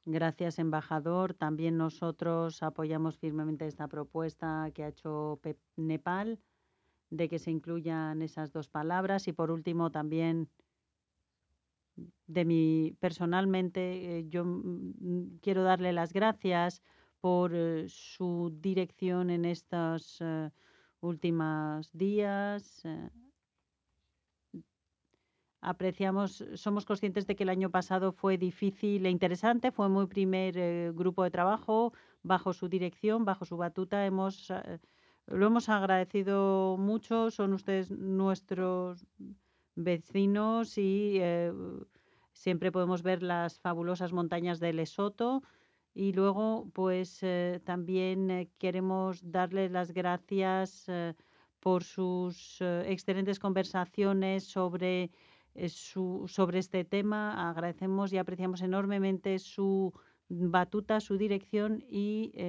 Gracias, embajador. También nosotros apoyamos firmemente esta propuesta que ha hecho Nepal, de que se incluyan esas dos palabras. Y por último, también personalmente, yo quiero darle las gracias por su dirección en estos últimos días. Somos conscientes de que el año pasado fue difícil e interesante, fue muy primer grupo de trabajo bajo su dirección, bajo su batuta. Lo hemos agradecido mucho, son ustedes nuestros vecinos y siempre podemos ver las fabulosas montañas de Lesoto. Y luego, pues también queremos darles las gracias por sus excelentes conversaciones sobre este tema. Agradecemos y apreciamos enormemente su batuta, su dirección y